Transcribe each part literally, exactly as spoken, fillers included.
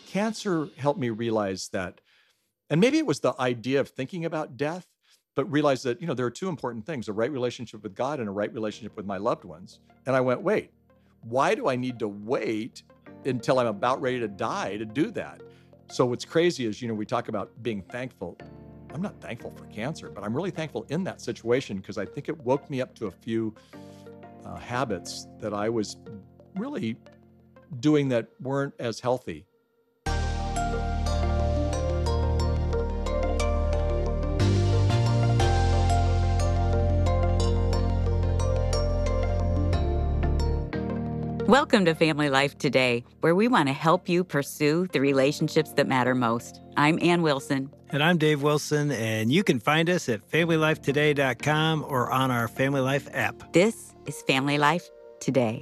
cancer helped me realize that, and maybe it was the idea of thinking about death, but realize that, you know, there are two important things, a right relationship with God and a right relationship with my loved ones. And I went, wait, why do I need to wait until I'm about ready to die to do that? So what's crazy is, you know, we talk about being thankful. I'm not thankful for cancer, but I'm really thankful in that situation because I think it woke me up to a few uh, habits that I was really doing that weren't as healthy. Welcome to Family Life Today, where we want to help you pursue the relationships that matter most. I'm Ann Wilson. And I'm Dave Wilson, and you can find us at family life today dot com or on our Family Life app. This is Family Life Today.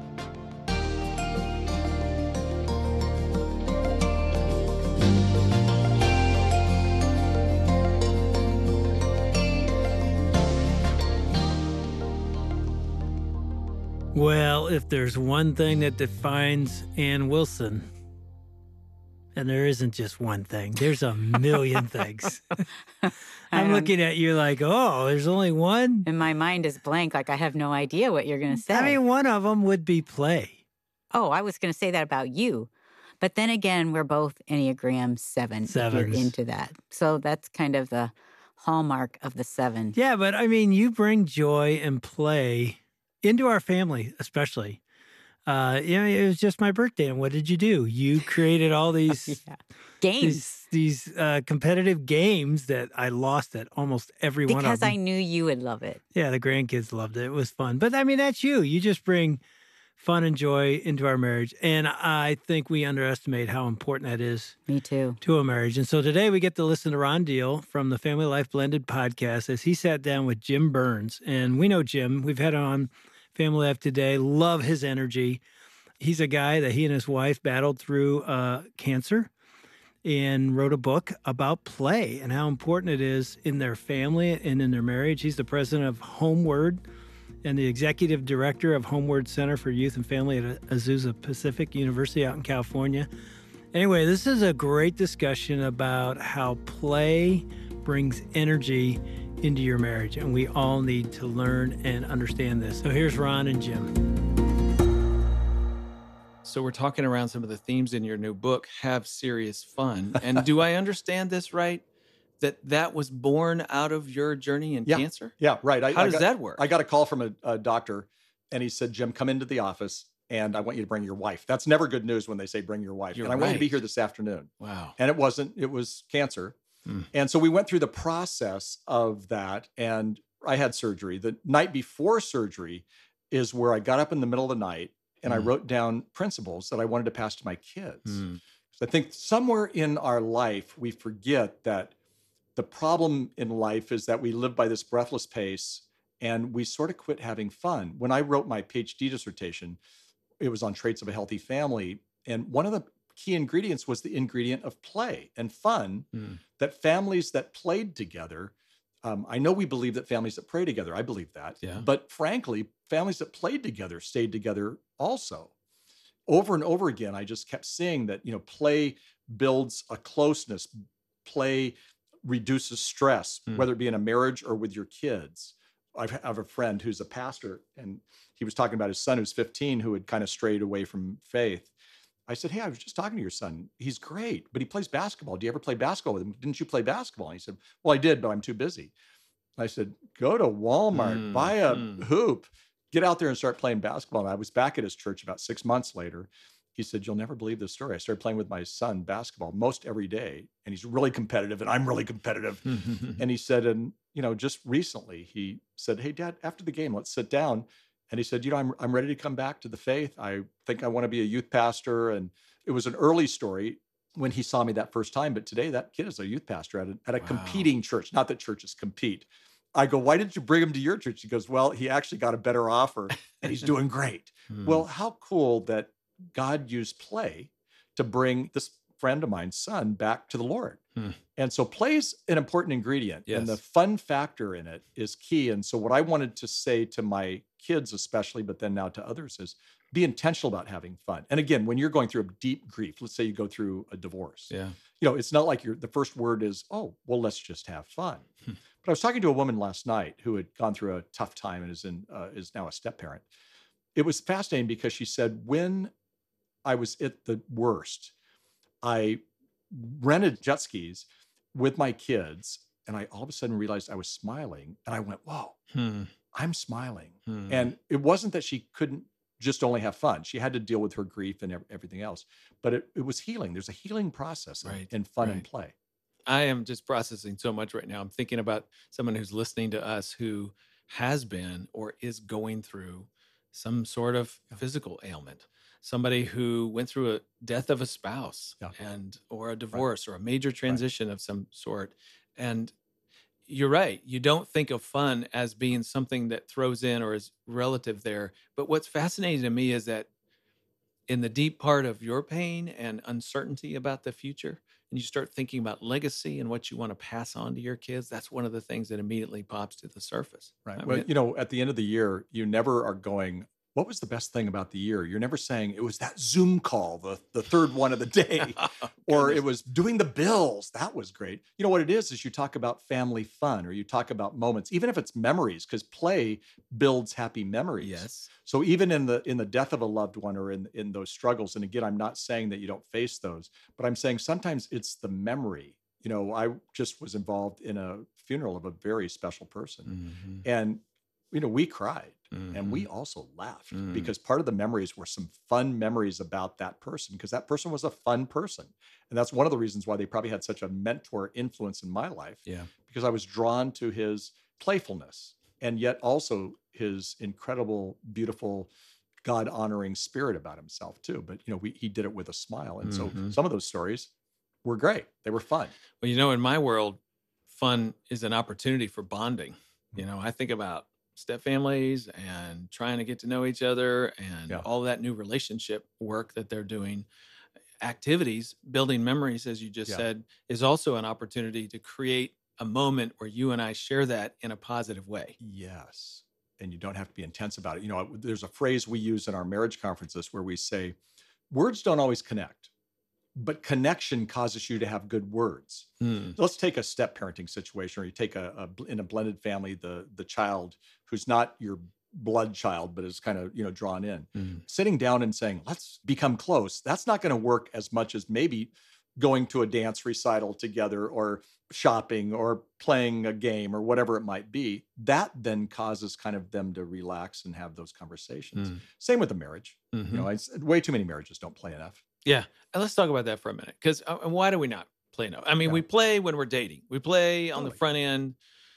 Well, if there's one thing that defines Ann Wilson, and there isn't just one thing, there's a million things. I'm Um, looking at you like, oh, there's only one? And my mind is blank, like I have no idea what you're going to say. I mean, one of them would be play. oh, I was going to say that about you. But then again, we're both Enneagram seven, if Sevens. you're into that. So that's kind of the hallmark of the seven. Yeah, but I mean, you bring joy and play into our family, especially. Uh, you know, it was just my birthday, and what did you do? You created all these Yeah. Games. these these uh, competitive games that I lost at almost every one of Because them. I knew you would love it. Yeah, the grandkids loved it. It was fun. But I mean, that's you. You just bring fun and joy into our marriage, and I think we underestimate how important that is Me too. to a marriage. And so today we get to listen to Ron Deal from the Family Life Blended podcast as he sat down with Jim Burns. And we know Jim. We've had him on Family Life Today. Love his energy. He's a guy that he and his wife battled through uh, cancer and wrote a book about play and how important it is in their family and in their marriage. He's the president of Homeward and the executive director of Homeward Center for Youth and Family at Azusa Pacific University out in California. Anyway, this is a great discussion about how play brings energy into your marriage, and we all need to learn and understand this. So here's Ron and Jim. So we're talking around some of the themes in your new book, Have Serious Fun. And do I understand this right? That that was born out of your journey in Yeah. cancer? Yeah, right. I, How I does got, that work? I got a call from a, a doctor, and he said, Jim, come into the office, and I want you to bring your wife. That's never good news when they say bring your wife. You're and I want you to be right. here this afternoon. Wow. And it wasn't, it was cancer. Mm. And so we went through the process of that, and I had surgery. The night before surgery is where I got up in the middle of the night, and I Mm. wrote down principles that I wanted to pass to my kids. Mm. So I think somewhere in our life, we forget that the problem in life is that we live by this breathless pace and we sort of quit having fun. When I wrote my PhD dissertation, it was on traits of a healthy family. And one of the key ingredients was the ingredient of play and fun, Mm. that families that played together, um, I know we believe that families that pray together, I believe that. Yeah. But frankly, families that played together stayed together also. Over and over again, I just kept seeing that, you know, play builds a closeness, play reduces stress, Mm. whether it be in a marriage or with your kids. I've- I have a friend who's a pastor, and he was talking about his son who's fifteen who had kind of strayed away from faith. I said, hey, I was just talking to your son. He's great, but he plays basketball. Do you ever play basketball with him? Didn't you play basketball? And he said, well, I did, but I'm too busy. I said, go to Walmart, Mm, buy a mm. hoop, get out there and start playing basketball. And I was back at his church about six months later. He said, you'll never believe this story. I started playing with my son basketball most every day, and he's really competitive, and I'm really competitive. And he said, and you know, just recently he said, hey, Dad, after the game, let's sit down. And he said, you know, I'm I'm ready to come back to the faith. I think I want to be a youth pastor. And it was an early story when he saw me that first time. But today that kid is a youth pastor at a, at a Wow. competing church. Not that churches compete. I go, why didn't you bring him to your church? He goes, well, he actually got a better offer and he's doing great. Mm. Well, how cool that God used play to bring this friend of mine's son back to the Lord. Hmm. And so play's an important ingredient, and the Yes. fun factor in it is key. And so what I wanted to say to my kids especially, but then now to others, is be intentional about having fun. And again, when you're going through a deep grief, let's say you go through a divorce, Yeah. you know, it's not like you're, the first word is, oh, well, let's just have fun. Hmm. But I was talking to a woman last night who had gone through a tough time and is in uh, is now a step parent. It was fascinating because she said, when I was at the worst, I rented jet skis with my kids, and I all of a sudden realized I was smiling, and I went, whoa, Hmm. I'm smiling. Hmm. And it wasn't that she couldn't just only have fun. She had to deal with her grief and ev- everything else, but it, it was healing. There's a healing process in, Right, in fun and right. play. I am just processing so much right now. I'm thinking about someone who's listening to us who has been or is going through some sort of Yeah. physical ailment. Somebody who went through a death of a spouse Yeah. and or a divorce or a major transition of some sort. And you're right. You don't think of fun as being something that throws in or is relative there. But what's fascinating to me is that in the deep part of your pain and uncertainty about the future, and you start thinking about legacy and what you want to pass on to your kids, that's one of the things that immediately pops to the surface. Right. I Well, mean, you know, at the end of the year, you never are going, what was the best thing about the year? You're never saying it was that Zoom call, the, the third one of the day, or it goodness. was doing the bills. That was great. You know, what it is, is you talk about family fun, or you talk about moments, even if it's memories, because play builds happy memories. Yes. So even in the in the death of a loved one, or in in those struggles, and again, I'm not saying that you don't face those, but I'm saying sometimes it's the memory. You know, I just was involved in a funeral of a very special person, Mhm. and you know, we cried, and we Mhm. also laughed, Mm. because part of the memories were some fun memories about that person, because that person was a fun person, and that's one of the reasons why they probably had such a mentor influence in my life, Yeah. because I was drawn to his playfulness, and yet also his incredible, beautiful, God honoring spirit about himself too. But you know, we, he did it with a smile, and so Mhm. some of those stories were great. They were fun. Well, you know, in my world, fun is an opportunity for bonding. You know, I think about step families and trying to get to know each other and Yeah. all that new relationship work that they're doing. Activities, building memories, as you just Yeah. said, is also an opportunity to create a moment where you and I share that in a positive way. Yes. And you don't have to be intense about it. You know, there's a phrase we use in our marriage conferences where we say, words don't always connect, but connection causes you to have good words. Hmm. Let's take a step parenting situation, or you take a, a bl- in a blended family, the the child who's not your blood child, but is kind of, you know, drawn in. Hmm. Sitting down and saying, let's become close. That's not going to work as much as maybe going to a dance recital together, or shopping, or playing a game, or whatever it might be. That then causes kind of them to relax and have those conversations. Hmm. Same with the marriage. Mhm. You know, I, way too many marriages don't play enough. Yeah. And let's talk about that for a minute. Because uh, why do we not play enough? I mean, Yeah. we play when we're dating, we play on the Totally. front end.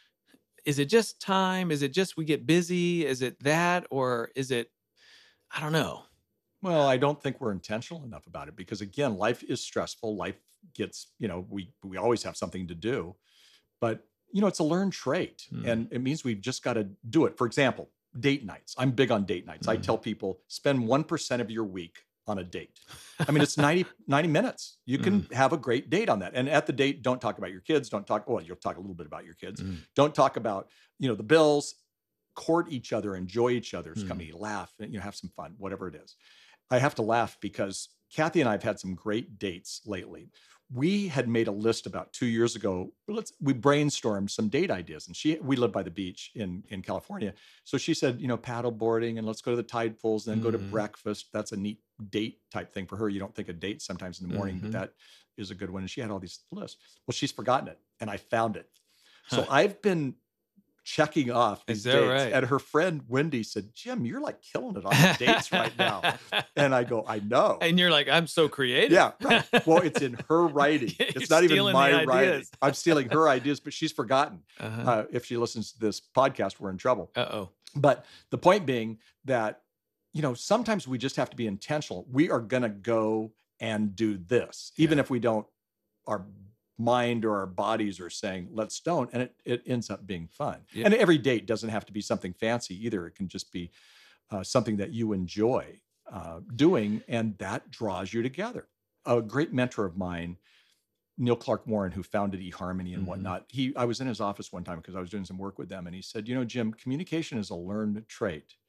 Is it just time? Is it just we get busy? Is it that? Or is it, I don't know. Well, I don't think we're intentional enough about it, because again, life is stressful. Life gets, you know, we we always have something to do, but you know, it's a learned trait, Hmm. and it means we've just got to do it. For example, date nights. I'm big on date nights. I Mhm. tell people, spend one percent of your week on a date. I mean, it's ninety, ninety minutes. You can have a great date on that. And at the date, don't talk about your kids. Don't talk, well, you'll talk a little bit about your kids. Mm. Don't talk about, you know, the bills. Court each other, enjoy each other's Mm. company, laugh, and you know, have some fun, whatever it is. I have to laugh because Kathy and I have had some great dates lately. We had made a list about two years ago. Let's we brainstormed some date ideas, and she we live by the beach in in California, so she said, you know, paddle boarding, and let's go to the tide pools, and then go to Mhm. breakfast. That's a neat date type thing for her. You don't think of dates sometimes in the morning, Mhm. but that is a good one. And she had all these lists. Well, she's forgotten it, and I found it. So Huh. I've been checking off Is these that dates. right? And her friend Wendy said, Jim, you're like killing it on the dates right now. And I go, I know. And you're like, I'm so creative. Yeah, right. Well, it's in her writing. You're It's not even stealing my the writing. ideas. I'm stealing her ideas, but she's forgotten. Uh-huh. Uh, if she listens to this podcast, we're in trouble. Uh-oh. But the point being that, you know, sometimes we just have to be intentional. We are going to go and do this, even Yeah. if we don't, our mind or our bodies are saying, let's don't. And it, it ends up being fun. Yeah. And every date doesn't have to be something fancy either. It can just be uh, something that you enjoy uh, doing, and that draws you together. A great mentor of mine, Neil Clark Warren, who founded eHarmony and Mhm. whatnot. He, I was in his office one time because I was doing some work with them, and he said, "You know, Jim, communication is a learned trait.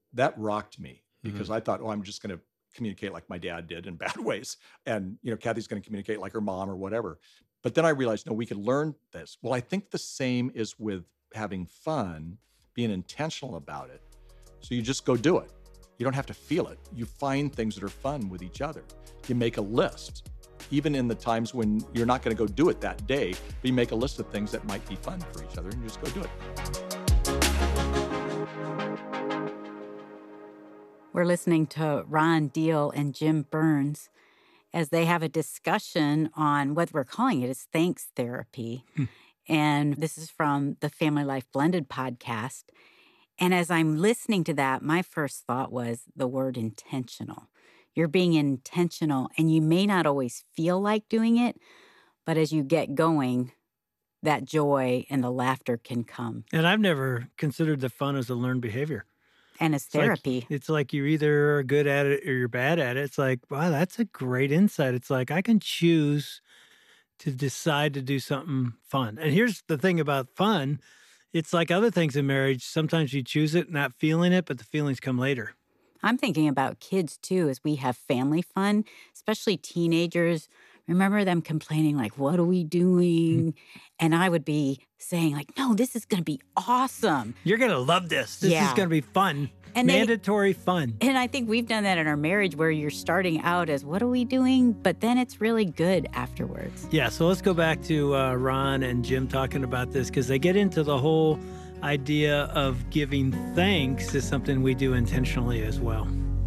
that rocked me because Mm-hmm. I thought, oh, I'm just going to communicate like my dad did in bad ways. And, you know, Kathy's going to communicate like her mom or whatever. But then I realized, no, we could learn this. Well, I think the same is with having fun, being intentional about it. So you just go do it. You don't have to feel it. You find things that are fun with each other. You make a list, even in the times when you're not going to go do it that day, but you make a list of things that might be fun for each other and you just go do it. We're listening to Ron Deal and Jim Burns as they have a discussion on what we're calling it is thanks therapy. Hmm. And this is from the Family Life Blended podcast. And as I'm listening to that, my first thought was the word intentional. You're being intentional, and you may not always feel like doing it, but as you get going, that joy and the laughter can come. And I've never considered the fun as a learned behavior. And it's It's like- therapy. It's like you either are good at it or you're bad at it. It's like, wow, that's a great insight. It's like I can choose to decide to do something fun. And here's the thing about fun. It's like other things in marriage. Sometimes you choose it, not feeling it, but the feelings come later. I'm thinking about kids too, as we have family fun, especially teenagers. Remember them complaining, like, what are we doing? And I would be saying, like, no, this is going to be awesome. You're going to love this. This Yeah. is going to be fun. And they- Mandatory fun. And I think we've done that in our marriage where you're starting out as, what are we doing? But then it's really good afterwards. Yeah, so let's go back to uh, Ron and Jim talking about this because they get into the whole idea of giving thanks is something we do intentionally as well.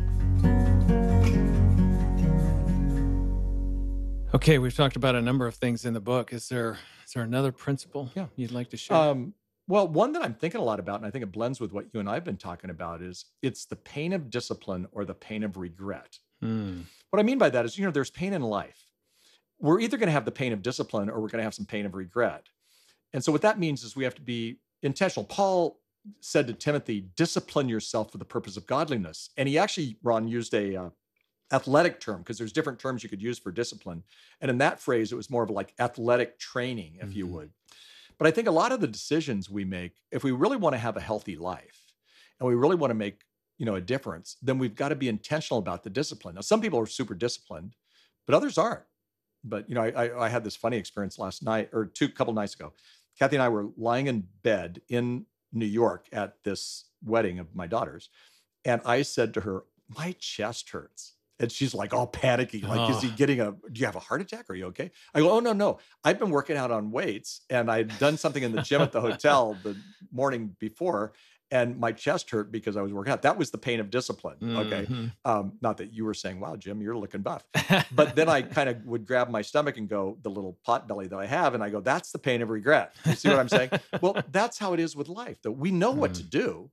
Okay, we've talked about a number of things in the book. Is there is there another principle Yeah. you'd like to share? Um, well, one that I'm thinking a lot about, and I think it blends with what you and I have been talking about, is it's the pain of discipline or the pain of regret. Hmm. What I mean by that is, you know, there's pain in life. We're either going to have the pain of discipline or we're going to have some pain of regret. And so what that means is we have to be intentional. Paul said to Timothy, discipline yourself for the purpose of godliness. And he actually, Ron, used a uh, athletic term because there's different terms you could use for discipline. And in that phrase, it was more of like athletic training, if you Mhm. would. But I think a lot of the decisions we make, if we really want to have a healthy life and we really want to make, you know, a difference, then we've got to be intentional about the discipline. Now, some people are super disciplined, but others aren't. But, you know, I, I, I had this funny experience last night or two couple nights ago. Kathy and I were lying in bed in New York at this wedding of my daughter's. And I said to her, my chest hurts. And she's like all panicky, like, is he Oh. getting a, do you have a heart attack? Are you okay? I go, oh, no, no. I've been working out on weights and I'd done something in the gym at the hotel the morning before. And my chest hurt because I was working out. That was the pain of discipline. Okay. Mhm. Um, not that you were saying, wow, Jim, you're looking buff. But then I kind of would grab my stomach and go, the little pot belly that I have. And I go, that's the pain of regret. You see what I'm saying? Well, that's how it is with life, though. We know what to do.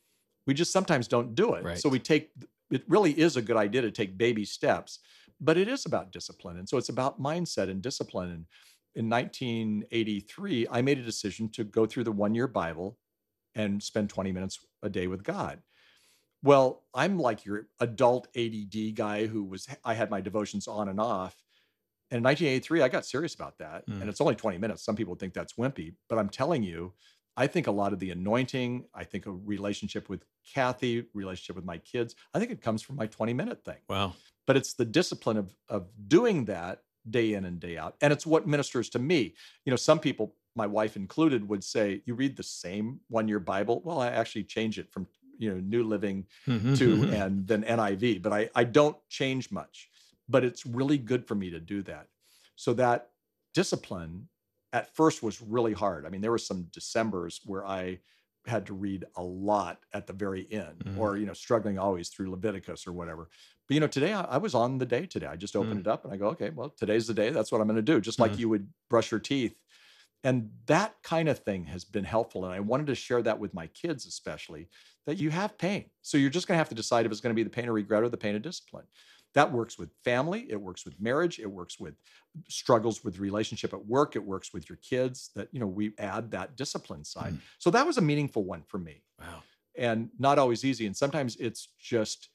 We just sometimes don't do it. Right. So we take, it really is a good idea to take baby steps, but it is about discipline. And so it's about mindset and discipline. And in nineteen eighty-three, I made a decision to go through the one-year Bible and spend twenty minutes a day with God. Well, I'm like your adult A D D guy who was, I had my devotions on and off. And in nineteen eighty-three, I got serious about that. Mm. And it's only twenty minutes. Some people think that's wimpy, but I'm telling you, I think a lot of the anointing, I think a relationship with Kathy, relationship with my kids, I think it comes from my twenty minute thing. Wow. But it's the discipline of, of doing that day in and day out. And it's what ministers to me. You know, some people, my wife included, would say, you read the same one-year Bible. Well, I actually change it from, you know, New Living to and then N I V, but I, I don't change much. But it's really good for me to do that. So that discipline at first was really hard. I mean, there were some Decembers where I had to read a lot at the very end, Mhm. or, you know, struggling always through Leviticus or whatever. But, you know, today I, I was on the day today. I just opened Mm. it up and I go, okay, well, today's the day. That's what I'm going to do. Just like Mhm. you would brush your teeth. And that kind of thing has been helpful. And I wanted to share that with my kids, especially, that you have pain. So you're just going to have to decide if it's going to be the pain of regret or the pain of discipline. That works with family. It works with marriage. It works with struggles with relationship at work. It works with your kids, that, you know, we add that discipline side. Mm. So that was a meaningful one for me, Wow. and not always easy. And sometimes it's just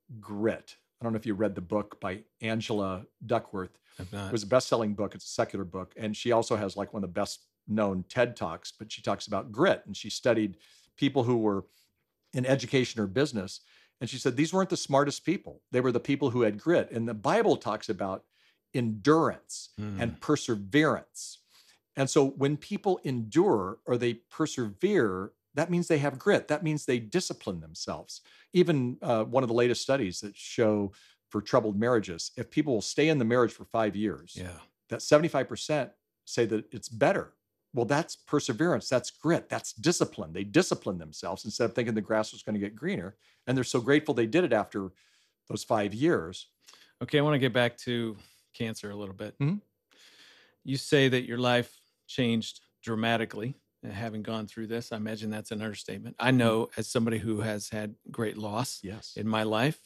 grit. I don't know if you read the book by Angela Duckworth. I've not. It was a best-selling book. It's a secular book. And she also has like one of the best known TED Talks, but she talks about grit. And she studied people who were in education or business. And she said, these weren't the smartest people. They were the people who had grit. And the Bible talks about endurance Mm. and perseverance. And so when people endure or they persevere, that means they have grit. That means they discipline themselves. Even uh, one of the latest studies that show for troubled marriages, if people will stay in the marriage for five years, Yeah. that seventy-five percent say that it's better. Well, that's perseverance. That's grit. That's discipline. They discipline themselves instead of thinking the grass was going to get greener. And they're so grateful they did it after those five years. Okay, I want to get back to cancer a little bit. Mhm. You say that your life changed dramatically uh, having gone through this. I imagine that's an understatement. I know as somebody who has had great loss Yes. in my life,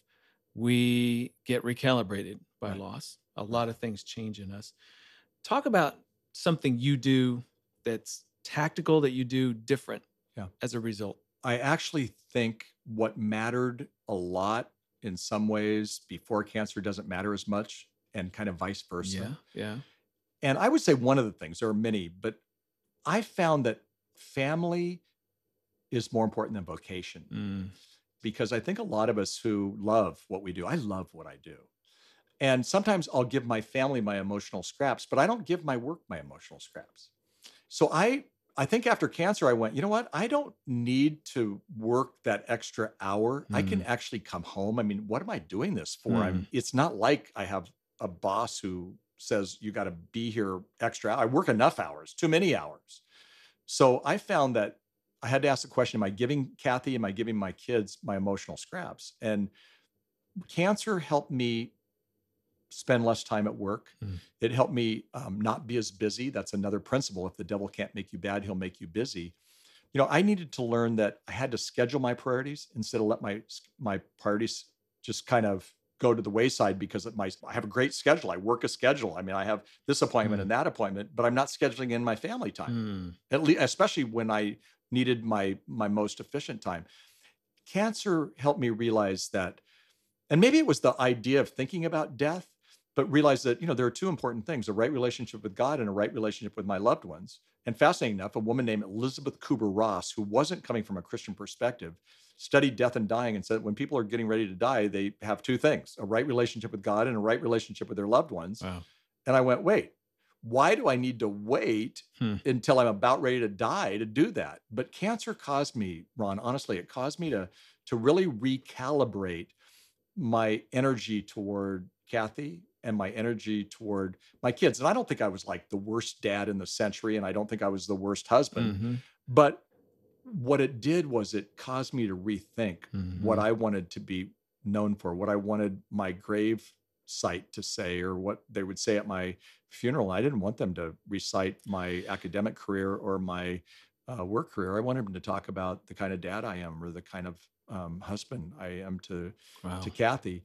we get recalibrated by Right. loss. A lot of things change in us. Talk about something you do that's tactical that you do different Yeah. as a result. I actually think what mattered a lot in some ways before cancer doesn't matter as much, and kind of vice versa. Yeah, yeah. And I would say one of the things, there are many, but I found that family is more important than vocation. Mm. Because I think a lot of us who love what we do, I love what I do. And sometimes I'll give my family my emotional scraps, but I don't give my work my emotional scraps. So I I think after cancer, I went, you know what? I don't need to work that extra hour. I can Mm. actually come home. I mean, what am I doing this for? Mm. I'm, it's not like I have a boss who says you got to be here extra. I work enough hours, too many hours. So I found that I had to ask the question, am I giving Kathy, am I giving my kids my emotional scraps? And cancer helped me spend less time at work. Mm. It helped me um, not be as busy. That's another principle. If the devil can't make you bad, he'll make you busy. You know, I needed to learn that I had to schedule my priorities instead of let my my priorities just kind of go to the wayside because of my, I have a great schedule. I work a schedule. I mean, I have this appointment Mm. and that appointment, but I'm not scheduling in my family time. Mm. At least, especially when I needed my my most efficient time. Cancer helped me realize that, and maybe it was the idea of thinking about death, but realize that, you know, there are two important things: a right relationship with God and a right relationship with my loved ones. And fascinating enough, a woman named Elizabeth Kubler-Ross, who wasn't coming from a Christian perspective, studied death and dying and said when people are getting ready to die, they have two things: a right relationship with God and a right relationship with their loved ones. Wow. And I went, wait, why do I need to wait Hmm. until I'm about ready to die to do that? But cancer caused me, Ron, honestly, it caused me to, to really recalibrate my energy toward Kathy and my energy toward my kids. And I don't think I was like the worst dad in the century, and I don't think I was the worst husband. Mhm. But what it did was it caused me to rethink Mhm. what I wanted to be known for, what I wanted my grave site to say, or what they would say at my funeral. I didn't want them to recite my academic career or my uh, work career. I wanted them to talk about the kind of dad I am, or the kind of um, husband I am to Wow. to Kathy.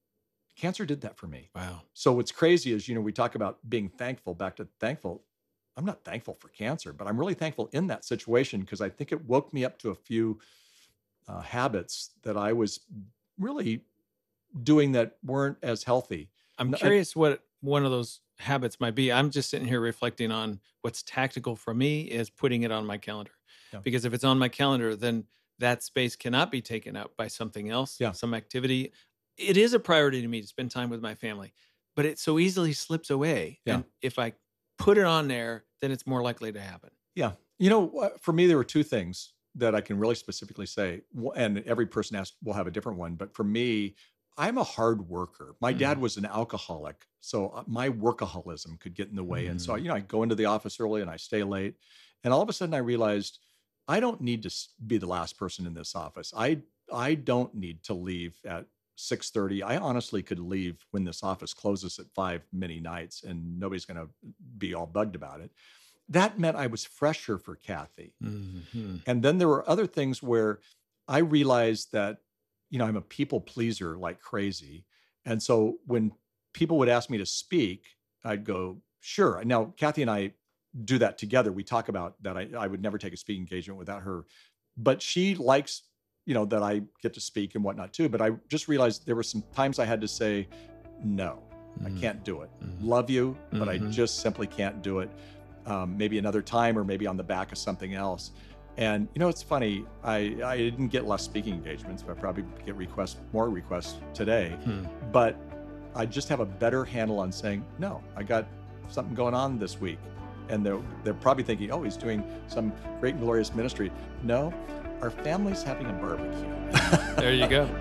Cancer did that for me. Wow. So what's crazy is, you know, we talk about being thankful, back to thankful. I'm not thankful for cancer, but I'm really thankful in that situation because I think it woke me up to a few uh, habits that I was really doing that weren't as healthy. I'm No, I- curious what one of those habits might be. I'm just sitting here reflecting on what's tactical for me is putting it on my calendar. Yeah. Because if it's on my calendar, then that space cannot be taken up by something else, Yeah. some activity. It is a priority to me to spend time with my family, but it so easily slips away. Yeah. And if I put it on there, then it's more likely to happen. Yeah. You know, uh, for me, there were two things that I can really specifically say, w- and every person has, will have a different one. But for me, I'm a hard worker. My dad Mm. was an alcoholic, so uh, my workaholism could get in the way. And so, Mm. you know, I go into the office early and I stay late. And all of a sudden I realized I don't need to s- be the last person in this office. I I don't need to leave at six thirty. I honestly could leave when this office closes at five many nights and nobody's going to be all bugged about it. That meant I was fresher for Kathy. Mhm. And then there were other things where I realized that, you know, I'm a people pleaser like crazy. And so when people would ask me to speak, I'd go, sure. Now, Kathy and I do that together. We talk about that. I, I would never take a speaking engagement without her, but she likes, you know, that I get to speak and whatnot too. But I just realized there were some times I had to say, no, I Mhm. can't do it. Mhm. Love you, but I Mhm. just simply can't do it. Um, maybe another time, or maybe on the back of something else. And, you know, it's funny, I, I didn't get less speaking engagements, but I probably get requests, more requests today. Hmm. But I just have a better handle on saying, no, I got something going on this week. And they're, they're probably thinking, oh, he's doing some great and glorious ministry. No, our family's having a barbecue. There you go.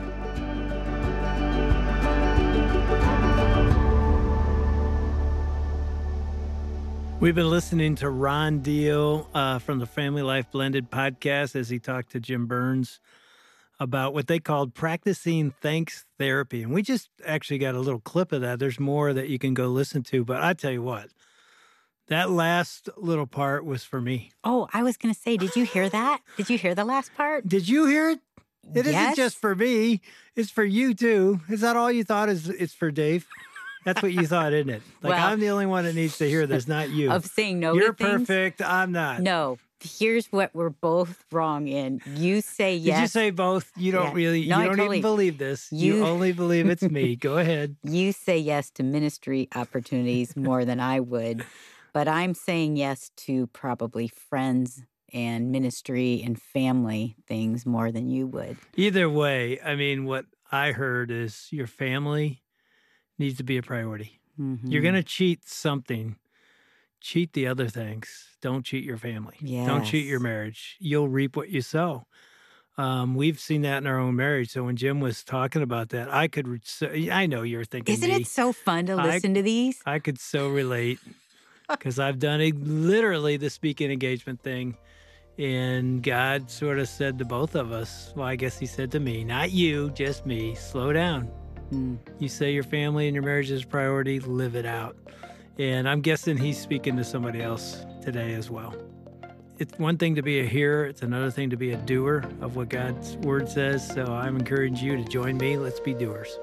We've been listening to Ron Deal uh, from the Family Life Blended podcast as he talked to Jim Burns about what they called practicing thanks therapy. And we just actually got a little clip of that. There's more that you can go listen to. But I tell you what, that last little part was for me. Oh, I was going to say, did you hear that? Did you hear the last part? Did you hear it? It Yes. isn't just for me. It's for you, too. Is that all you thought is it's for Dave? That's what you thought, isn't it? Like, Well- I'm the only one that needs to hear this, not you. Of saying no You're to things? perfect. I'm not. No. Here's what we're both wrong in. You say Did yes. you say both? You don't Yeah. really, No, you I don't totally- even believe this. You, You- only believe it's me. Go ahead. You say yes to ministry opportunities more than I would, but I'm saying yes to probably friends and ministry and family things more than you would. Either way, I mean, what I heard is your family needs to be a priority. Mhm. You're going to cheat something. Cheat the other things. Don't cheat your family. Don't cheat your Yes. marriage. You'll reap what you sow. Um, we've seen that in our own marriage. So when Jim was talking about that, I could, re- so- I know you're thinking Isn't me. it so fun to I- listen to these? I could so relate because I've done a, literally the speaking engagement thing. And God sort of said to both of us, well, I guess he said to me, not you, just me, slow down. Mm. You say your family and your marriage is a priority, live it out. And I'm guessing he's speaking to somebody else today as well. It's one thing to be a hearer. It's another thing to be a doer of what God's word says. So I'm encouraging you to join me. Let's be doers.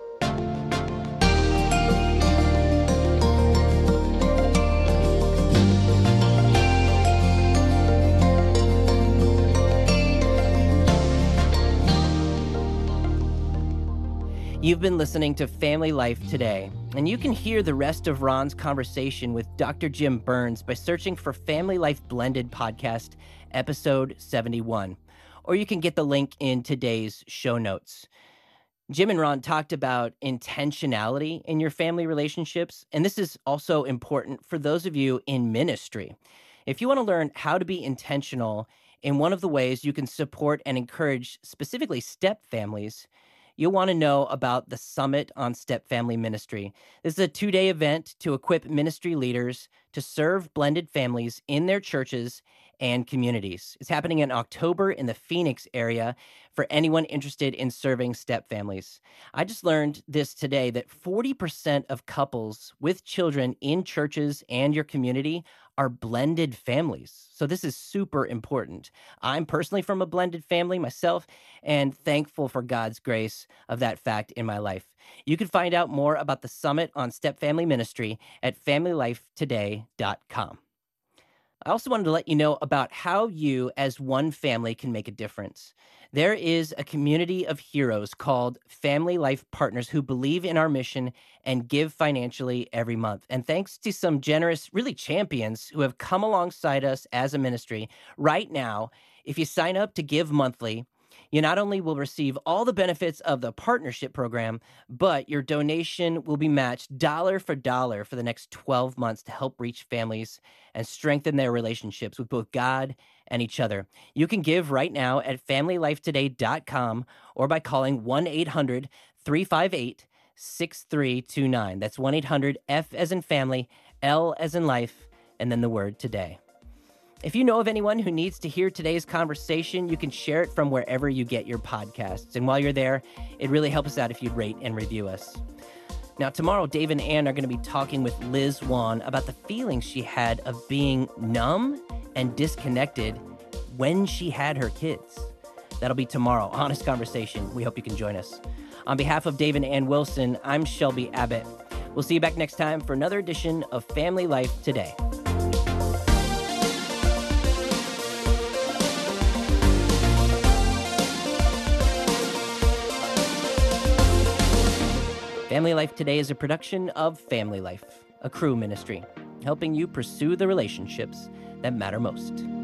You've been listening to Family Life Today, and you can hear the rest of Ron's conversation with Doctor Jim Burns by searching for Family Life Blended Podcast, episode seventy-one, or you can get the link in today's show notes. Jim and Ron talked about intentionality in your family relationships, and this is also important for those of you in ministry. If you want to learn how to be intentional in one of the ways you can support and encourage specifically step families, you'll want to know about the Summit on Step Family Ministry. This is a two-day event to equip ministry leaders to serve blended families in their churches and communities. It's happening in October in the Phoenix area for anyone interested in serving step families. I just learned this today that forty percent of couples with children in churches and your community are blended families. So this is super important. I'm personally from a blended family myself and thankful for God's grace of that fact in my life. You can find out more about the Summit on Step Family Ministry at family life today dot com. I also wanted to let you know about how you as one family can make a difference. There is a community of heroes called Family Life Partners who believe in our mission and give financially every month. And thanks to some generous, really champions who have come alongside us as a ministry, right now, if you sign up to give monthly, you not only will receive all the benefits of the partnership program, but your donation will be matched dollar for dollar for the next twelve months to help reach families and strengthen their relationships with both God and each other. You can give right now at family life today dot com or by calling one eight hundred three five eight six three two nine. That's one eight hundred F as in family, L as in life, and then the word today. If you know of anyone who needs to hear today's conversation, you can share it from wherever you get your podcasts. And while you're there, it really helps us out if you'd rate and review us. Now, tomorrow, Dave and Ann are going to be talking with Liz Wan about the feelings she had of being numb and disconnected when she had her kids. That'll be tomorrow. Honest conversation. We hope you can join us. On behalf of Dave and Ann Wilson, I'm Shelby Abbott. We'll see you back next time for another edition of Family Life Today. Family Life Today is a production of Family Life, a Cru ministry, helping you pursue the relationships that matter most.